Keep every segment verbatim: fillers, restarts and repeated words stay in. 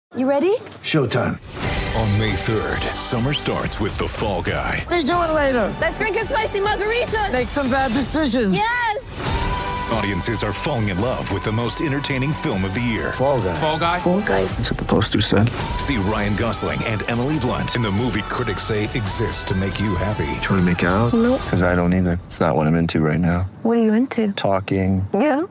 You ready? Showtime. On May third, summer starts with The Fall Guy. Let's do it later. Let's drink a spicy margarita. Make some bad decisions. Yes! Audiences are falling in love with the most entertaining film of the year. Fall Guy. Fall Guy? Fall Guy. That's what the poster said. See Ryan Gosling and Emily Blunt in the movie critics say exists to make you happy. Trying to make it out? Nope. Because I don't either. It's not what I'm into right now. What are you into? Talking. Yeah.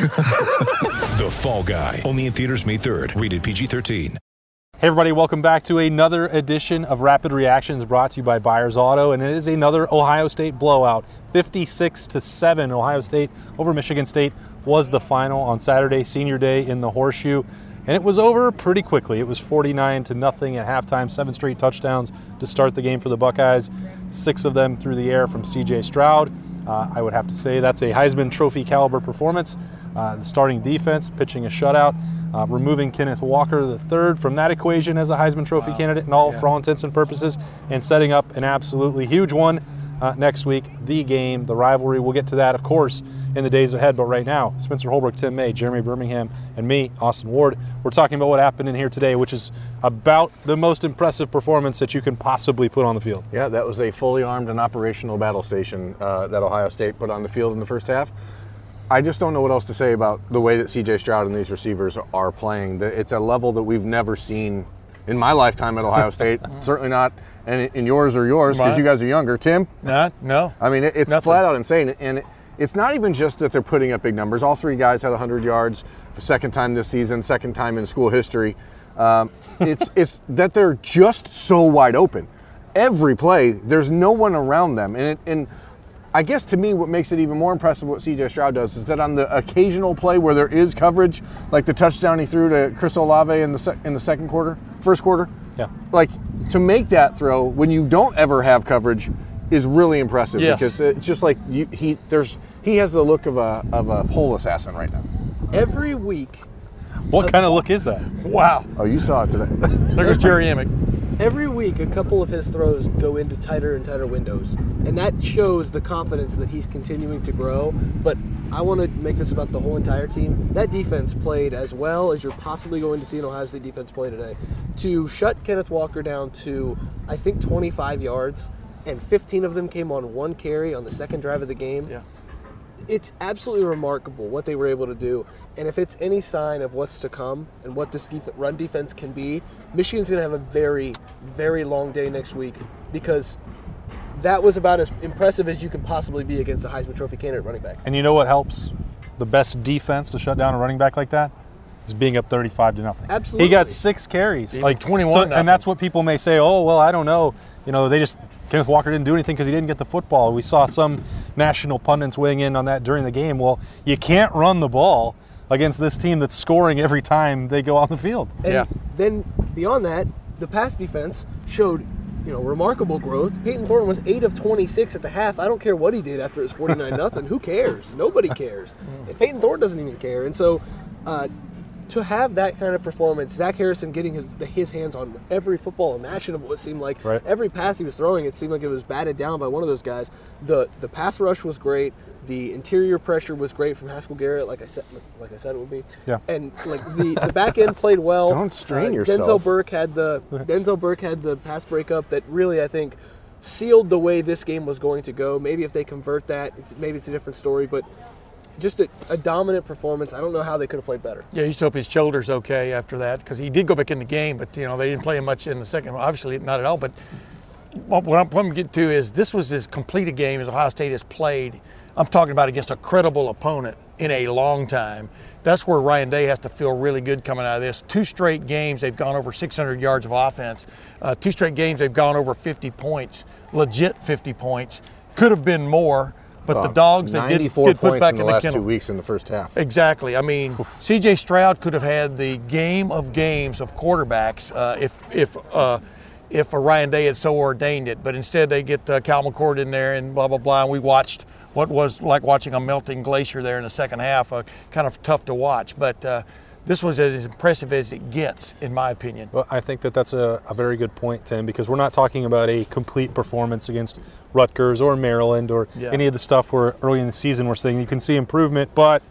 The Fall Guy. Only in theaters May third. Rated P G thirteen. Hey everybody, welcome back to another edition of Rapid Reactions brought to you by Byers Auto, and it is another Ohio State blowout. fifty-six to seven, Ohio State over Michigan State was the final on Saturday, senior day in the Horseshoe, and it was over pretty quickly. It was forty-nine to nothing at halftime, seven straight touchdowns to start the game for the Buckeyes, six of them through the air from C J Stroud. Uh, I would have to say that's a Heisman Trophy caliber performance. Uh, the starting defense pitching a shutout, uh, removing Kenneth Walker the third from that equation as a Heisman Trophy wow. candidate and all yeah. for all intents and purposes, and setting up an absolutely huge one uh, next week. The game, the rivalry. We'll get to that, of course, in the days ahead. But right now, Spencer Holbrook, Tim May, Jeremy Birmingham, and me, Austin Ward, we're talking about what happened in here today, which is about the most impressive performance that you can possibly put on the field. Yeah, that was a fully armed and operational battle station uh, that Ohio State put on the field in the first half. I just don't know what else to say about the way that C J Stroud and these receivers are playing. It's a level that we've never seen in my lifetime at Ohio State. Certainly not in, in yours or yours, because you guys are younger. Tim? Nah, no. I mean, it's Nothing. flat out insane. And it's not even just that they're putting up big numbers. All three guys had one hundred yards for second time this season, second time in school history. Um, it's it's that they're just so wide open. Every play, there's no one around them. And it, and I guess to me what makes it even more impressive what C J Stroud does is that on the occasional play where there is coverage, like the touchdown he threw to Chris Olave in the sec- in the second quarter, first quarter, yeah, like to make that throw when you don't ever have coverage is really impressive. Yes. Because it's just like you, he there's he has the look of a of a pole assassin right now. Every week. What kind of look is that? Wow. Oh, you saw it today. There goes Jerry Emick. Every week, a couple of his throws go into tighter and tighter windows, and that shows the confidence that he's continuing to grow. But I want to make this about the whole entire team. That defense played as well as you're possibly going to see an Ohio State defense play today. To shut Kenneth Walker down to, I think, twenty-five yards, and fifteen of them came on one carry on the second drive of the game. Yeah. It's absolutely remarkable what they were able to do. And if it's any sign of what's to come and what this def- run defense can be, Michigan's going to have a very, very long day next week, because that was about as impressive as you can possibly be against a Heisman Trophy candidate running back. And you know what helps the best defense to shut down a running back like that? Is being up thirty-five to nothing. Absolutely. He got six carries. Even like twenty-one so, nothing. and that's what people may say, oh, well, I don't know. You know, they just, Kenneth Walker didn't do anything because he didn't get the football. We saw some national pundits weighing in on that during the game. Well, you can't run the ball against this team that's scoring every time they go on the field. And Yeah. then beyond that, the pass defense showed, you know, remarkable growth. Peyton Thornton was eight of twenty-six at the half. I don't care what he did after it was forty-nine nothing. Who cares? Nobody cares. And Peyton Thornton doesn't even care. And so uh, to have that kind of performance, Zach Harrison getting his, his hands on every football imaginable, it seemed like. Right. Every pass he was throwing, it seemed like it was batted down by one of those guys. The the pass rush was great. The interior pressure was great from Haskell Garrett, like I said, like I said it would be. Yeah. And like the, the back end played well. Don't strain Uh, yourself. Denzel Burke had the Denzel Burke had the pass breakup that really, I think, sealed the way this game was going to go. Maybe if they convert that, it's, maybe it's a different story. But just a, a dominant performance. I don't know how they could have played better. Yeah, you just hope his shoulder's okay after that, because he did go back in the game, but you know they didn't play him much in the second. Obviously, not at all. But what I'm going to get to is this was as complete a game as Ohio State has played. I'm talking about against a credible opponent in a long time. That's where Ryan Day has to feel really good coming out of this. Two straight games, they've gone over six hundred yards of offense. Uh, two straight games, they've gone over fifty points, legit fifty points. Could have been more, but the Dogs, they did, ninety-four did put points back in in the the last kennel. two weeks in the first half. Exactly. I mean, C J Stroud could have had the game of games of quarterbacks uh, if if uh, if uh, Ryan Day had so ordained it. But instead, they get uh, Cal McCord in there and blah blah blah. And we watched what was like watching a melting glacier there in the second half. Uh, kind of tough to watch, but uh, this was as impressive as it gets, in my opinion. Well, I think that that's a, a very good point, Tim, because we're not talking about a complete performance against Rutgers or Maryland or Yeah. any of the stuff where early in the season we're saying you can see improvement, but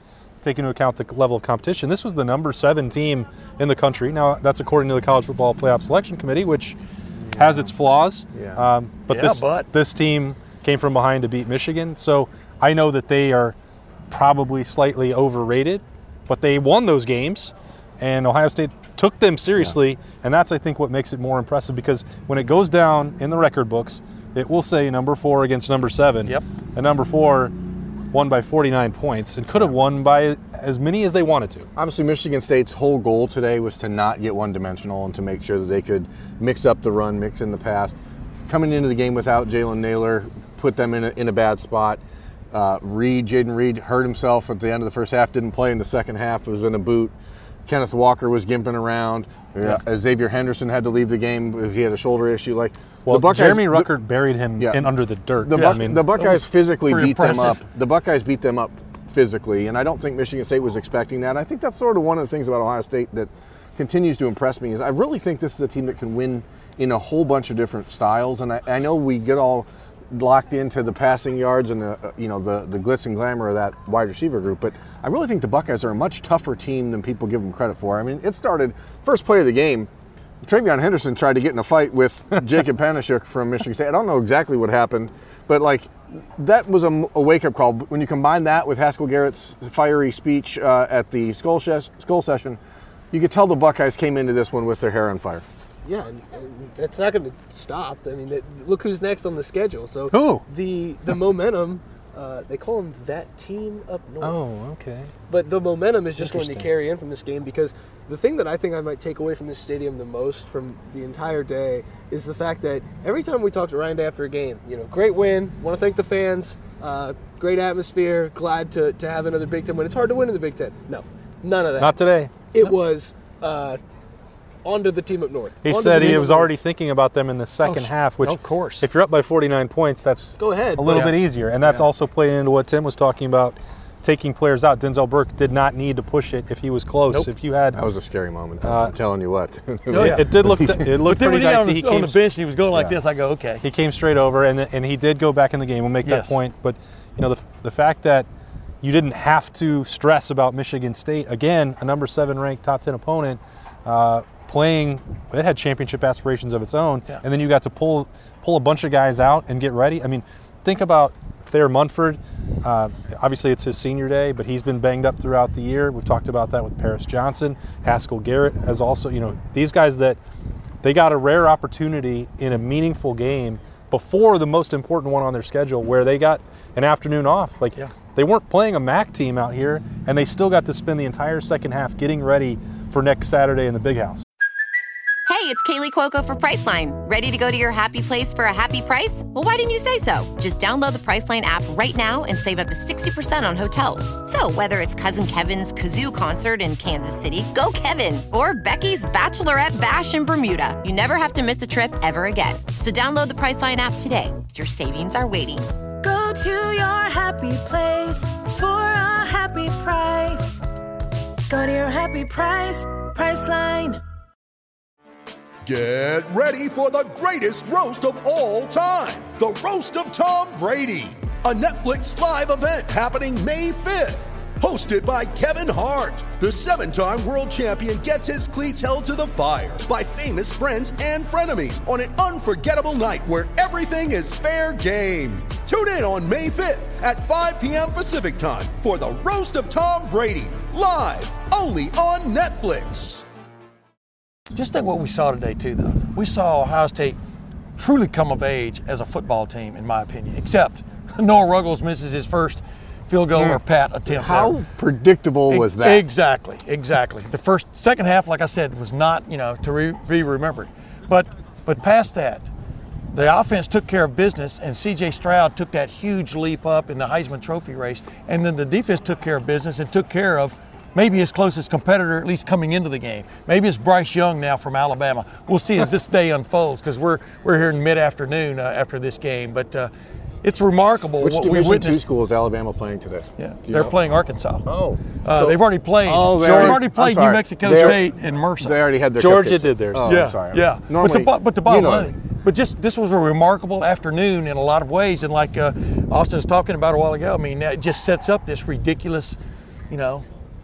take into account the level of competition, this was the number seven team in the country. Now, that's according to the College Football Playoff Selection Committee, which yeah. has its flaws. Yeah. Um, but, yeah, this, but this team came from behind to beat Michigan. So I know that they are probably slightly overrated, but they won those games, and Ohio State took them seriously, yeah. and that's, I think, what makes it more impressive, because when it goes down in the record books, it will say number four against number seven. Yep. And number four won by forty-nine points and could have won by as many as they wanted to. Obviously, Michigan State's whole goal today was to not get one-dimensional and to make sure that they could mix up the run, mix in the pass. Coming into the game without Jalen Naylor put them in a, in a bad spot. Uh, Reed, Jaden Reed hurt himself at the end of the first half, didn't play in the second half, was in a boot. Kenneth Walker was gimping around. Yeah. Uh, Xavier Henderson had to leave the game. He had a shoulder issue. Like well, the Buckeyes, Jeremy the, Ruckert buried him yeah. in under the dirt. The, yeah, Buck, I mean, the Buckeyes physically beat impressive. them up. The Buckeyes beat them up physically, and I don't think Michigan State was expecting that. I think that's sort of one of the things about Ohio State that continues to impress me is I really think this is a team that can win in a whole bunch of different styles. And I, I know we get all locked into the passing yards and the uh, you know the the glitz and glamour of that wide receiver group, but I really think the Buckeyes are a much tougher team than people give them credit for. I mean, it started first play of the game. Travion Henderson tried to get in a fight with Jacob Panasiuk from Michigan State. I don't know exactly what happened, but like that was a, a wake-up call. When you combine that with Haskell Garrett's fiery speech uh, at the skull, ses- skull session, you could tell the Buckeyes came into this one with their hair on fire. Yeah, and, and that's not going to stop. I mean, that, look who's next on the schedule. So Who? the the momentum, uh, they call them that team up north. Oh, okay. But the momentum is just going to Interesting. carry in from this game, because the thing that I think I might take away from this stadium the most from the entire day is the fact that every time we talk to Ryan Day after a game, you know, great win, want to thank the fans, uh, great atmosphere, glad to, to have another Big Ten win. It's hard to win in the Big Ten. No, none of that. Not today. It was uh, on to the team up north. He On to said the he team was up north. already thinking about them in the second Oh, half, which, of course. if you're up by forty-nine points, that's Go ahead, a little but- bit easier. And that's Yeah. also playing into what Tim was talking about, taking players out. Denzel Burke did not need to push it if he was close. Nope. If you had, That was a scary moment. Uh, I'm telling you what. Oh, it, yeah. it did look, it But looked then pretty when he got on dicey. the, He on came, the bench and he was going like Yeah. this, I go, okay. he came straight over, and and he did go back in the game. We'll make Yes. that point. But you know, the the fact that you didn't have to stress about Michigan State again, a number seven ranked top ten opponent. Uh, playing, it had championship aspirations of its own, Yeah. and then you got to pull pull a bunch of guys out and get ready. I mean, think about Thayer Munford. Uh, obviously, it's his senior day, but he's been banged up throughout the year. We've talked about that with Paris Johnson. Haskell Garrett has also, you know, these guys that they got a rare opportunity in a meaningful game before the most important one on their schedule, where they got an afternoon off. Like, Yeah. they weren't playing a M A C team out here, and they still got to spend the entire second half getting ready for next Saturday in the Big House. Hey, it's Kaylee Cuoco for Priceline. Ready to go to your happy place for a happy price? Well, why didn't you say so? Just download the Priceline app right now and save up to sixty percent on hotels. So whether it's Cousin Kevin's Kazoo Concert in Kansas City, go Kevin, or Becky's Bachelorette Bash in Bermuda, you never have to miss a trip ever again. So download the Priceline app today. Your savings are waiting. Go to your happy place for a happy price. Go to your happy price, Priceline. Get ready for the greatest roast of all time, the Roast of Tom Brady, a Netflix live event happening May fifth. Hosted by Kevin Hart, the seven-time world champion gets his cleats held to the fire by famous friends and frenemies on an unforgettable night where everything is fair game. Tune in on May fifth at five p.m. Pacific time for the Roast of Tom Brady, live only on Netflix. Just think what we saw today, too, though. We saw Ohio State truly come of age as a football team, in my opinion, except Noah Ruggles misses his first field goal or pat attempt. How there. predictable was that? Exactly, exactly. The first, second half, like I said, was not, you know, to re- be remembered. But, but past that, the offense took care of business, and C J Stroud took that huge leap up in the Heisman Trophy race, and then the defense took care of business and took care of maybe his closest competitor, at least coming into the game. Maybe it's Bryce Young now from Alabama. We'll see as this day unfolds, because we're we're here in mid-afternoon uh, after this game. But uh, it's remarkable Which what we Division two witnessed. school is Alabama playing today? Yeah, Do you they're know? playing Arkansas. Oh, Uh, So- they've already played. Oh, they they've already- already I'm played New sorry. Mexico They are- State and Mercer. They already had their Georgia cupcakes. did theirs. Oh, yeah, I'm sorry. yeah. Normally, but the, bo- but the bottom you know line, but just this was a remarkable afternoon in a lot of ways, and like uh, Austin was talking about a while ago, I mean, it just sets up this ridiculous, you know,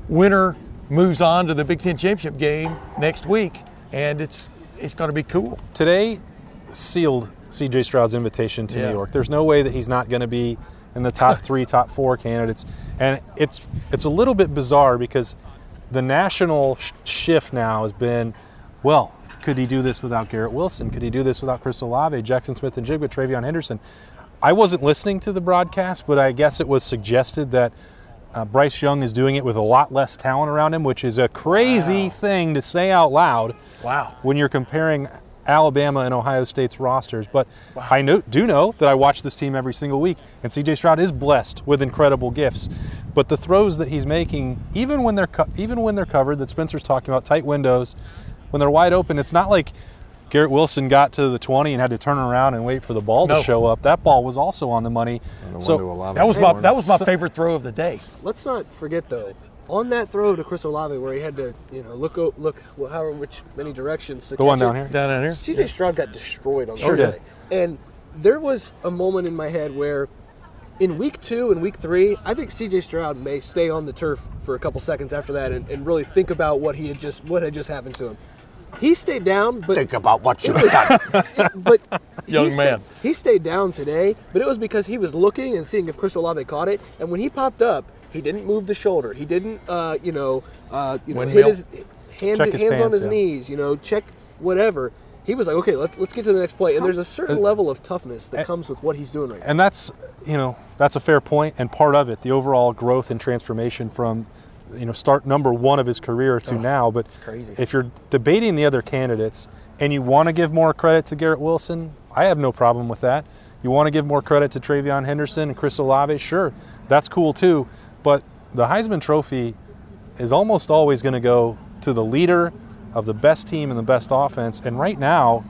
winner moves on to the Big Ten championship game next week, and it's it's going to be cool. Today sealed C J Stroud's invitation to Yeah. New York. There's no way that he's not going to be in the top three, top four candidates. And it's it's a little bit bizarre because the national sh- shift now has been, well, could he do this without Garrett Wilson? Could he do this without Chris Olave, Jackson Smith and Jigba, Travion Henderson? I wasn't listening to the broadcast, but I guess it was suggested that uh, Bryce Young is doing it with a lot less talent around him, which is a crazy Wow. thing to say out loud. Wow. When you're comparing Alabama and Ohio State's rosters. But Wow. I know, do know that I watch this team every single week, and C J Stroud is blessed with incredible gifts. But the throws that he's making, even when they're co- even when they're covered, that Spencer's talking about, tight windows, when they're wide open, it's not like Garrett Wilson got to the twenty and had to turn around and wait for the ball No. to show up. That ball was also on the money. So That was my that was my favorite throw of the day. Let's not forget though, on that throw to Chris Olave where he had to, you know, look o- look well, however which many directions to The one catch down it. here? Down in here. C J Stroud got destroyed on Sure that did. play. And there was a moment in my head where in week two and week three, I think C J Stroud may stay on the turf for a couple seconds after that and, and really think about what he had just what had just happened to him. He stayed down, but Think about what you it was- done. but Young he stayed- man. he stayed down today, but it was because he was looking and seeing if Chris Olave caught it. And when he popped up, he didn't move the shoulder. He didn't, uh, you know, uh, you know, hit Windmill. his hand, Check his hands on pants, his yeah. knees. You know, check whatever. He was like, okay, let's let's get to the next play. And there's a certain level of toughness that comes with what he's doing right now. And that's, you know, that's a fair point, and part of it, the overall growth and transformation from, you know, start number one of his career to now. But crazy. if you're debating the other candidates and you want to give more credit to Garrett Wilson, I have no problem with that. You want to give more credit to Travion Henderson and Chris Olave, sure, that's cool too. But the Heisman Trophy is almost always going to go to the leader of the best team and the best offense. And right now,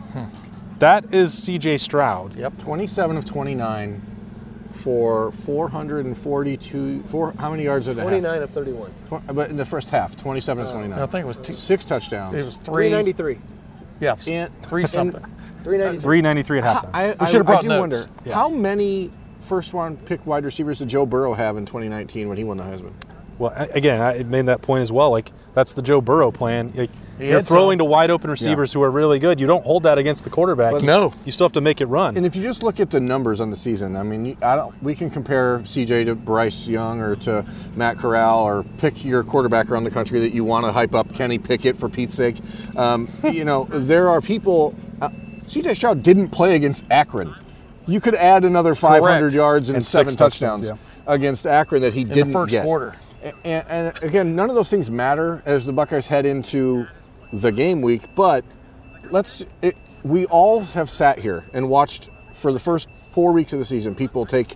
that is C J Stroud. Yep. twenty-seven of twenty-nine for four hundred forty-two. Four, how many yards did it have? twenty-nine of thirty-one. Tw- But in the first half, twenty-seven of twenty-nine. I think it was two. Six touchdowns. It was three three. ninety-three. Yeah, And- three something. three ninety-three. three ninety-three at halftime. I, We I, should have I brought do notes. wonder, Yeah. how many first-round pick wide receivers did Joe Burrow have in twenty nineteen when he won the Heisman? Well, a- again, I made that point as well. Like, that's the Joe Burrow plan. Like, He you're had throwing some. to wide open receivers who are really good. You don't hold that against the quarterback. But You- no. You still have to make it run. And if you just look at the numbers on the season, I mean, I don't. We can compare C J to Bryce Young or to Matt Corral or pick your quarterback around the country that you want to hype up, Kenny Pickett for Pete's sake. Um, you know, there are people. Uh, C J Stroud didn't play against Akron. You could add another five hundred Correct. yards and, And seven six touchdowns, touchdowns, against Akron that he In didn't the first get. quarter. And, and again, none of those things matter as the Buckeyes head into the game week. But let's. It, we all have sat here and watched for the first four weeks of the season people take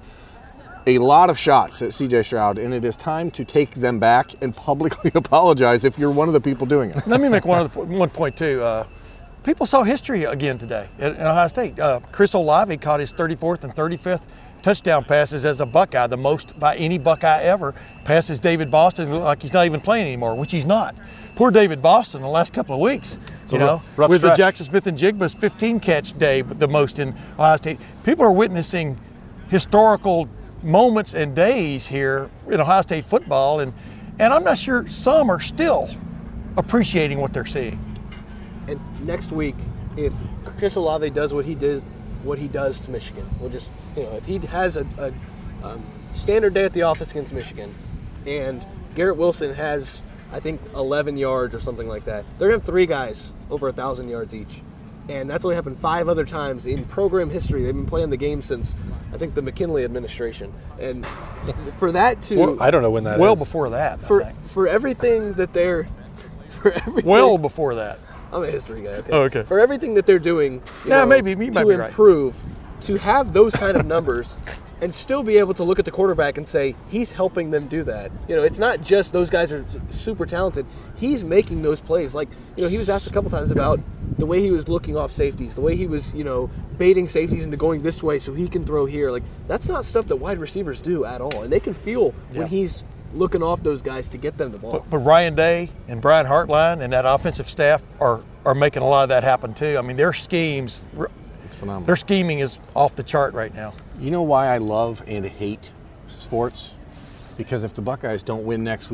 a lot of shots at C J Stroud, and it is time to take them back and publicly apologize if you're one of the people doing it. Let me make one other one point too. Uh, people saw history again today at, at Ohio State. Uh, Chris Olave caught his thirty-fourth and thirty-fifth touchdown passes as a Buckeye, the most by any Buckeye ever. Passes David Boston like he's not even playing anymore, which he's not. Poor David Boston the last couple of weeks, you a know, rough- rough with the stretch. Jackson Smith and Jigba's fifteen catch day, the most in Ohio State. People are witnessing historical moments and days here in Ohio State football, and and I'm not sure some are still appreciating what they're seeing. And next week, if Chris Olave does what he did, what he does to Michigan, we'll just, you know, if he has a, a um, standard day at the office against Michigan, and Garrett Wilson has, I think, eleven yards or something like that, they're gonna have three guys over a thousand yards each, and that's only happened five other times in program history. They've been playing the game since, I think, the McKinley administration, and for that to Well, I don't know when that well is. before that, I for think. for everything that they're for everything. well before that. I'm a history guy. Okay. Oh, okay. For everything that they're doing, you Yeah, know, maybe, you might to be right. improve, to have those kind of numbers, and still be able to look at the quarterback and say he's helping them do that. You know, it's not just those guys are super talented. He's making those plays. Like, you know, he was asked a couple times about the way he was looking off safeties, the way he was, you know, baiting safeties into going this way so he can throw here. Like, that's not stuff that wide receivers do at all, and they can feel when Yeah. he's looking off those guys to get them the ball. But, but Ryan Day and Brian Hartline and that offensive staff are are making a lot of that happen too. I mean, their schemes, It's phenomenal. their scheming is off the chart right now. You know why I love and hate sports? Because if the Buckeyes don't win next week,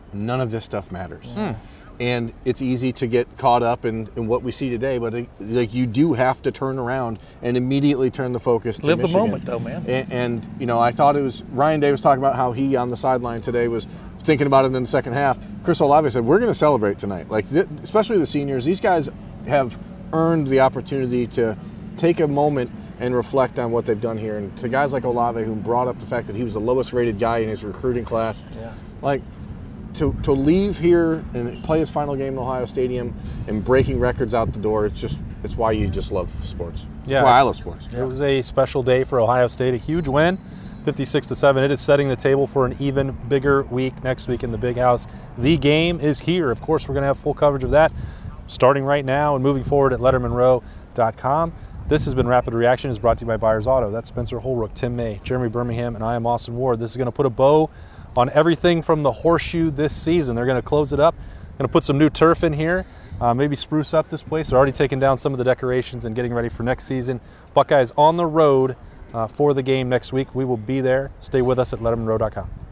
none of this stuff matters. Hmm. And it's easy to get caught up in, in what we see today, but it, like you do have to turn around and immediately turn the focus to Live the Michigan. moment, though, man. And, and, you know, I thought it was, Ryan Day was talking about how he on the sideline today was thinking about it in the second half. Chris Olave said, we're going to celebrate tonight. Like, th- especially the seniors, these guys have earned the opportunity to take a moment and reflect on what they've done here. And to guys like Olave, who brought up the fact that he was the lowest rated guy in his recruiting class, Yeah. like, To, to leave here and play his final game in Ohio Stadium and breaking records out the door, it's just it's why you just love sports. Yeah. It's why I love sports. It was a special day for Ohio State, a huge win, fifty-six to seven. It is setting the table for an even bigger week next week in the Big House. The game is here. Of course, we're going to have full coverage of that starting right now and moving forward at letterman row dot com. This has been Rapid Reaction. It's brought to you by Byers Auto. That's Spencer Holbrook, Tim May, Jeremy Birmingham, and I am Austin Ward. This is going to put a bow on everything from the horseshoe this season. They're going to close it up, going to put some new turf in here, uh, maybe spruce up this place. They're already taking down some of the decorations and getting ready for next season. Buckeyes on the road uh, for the game next week. We will be there. Stay with us at letterman row dot com.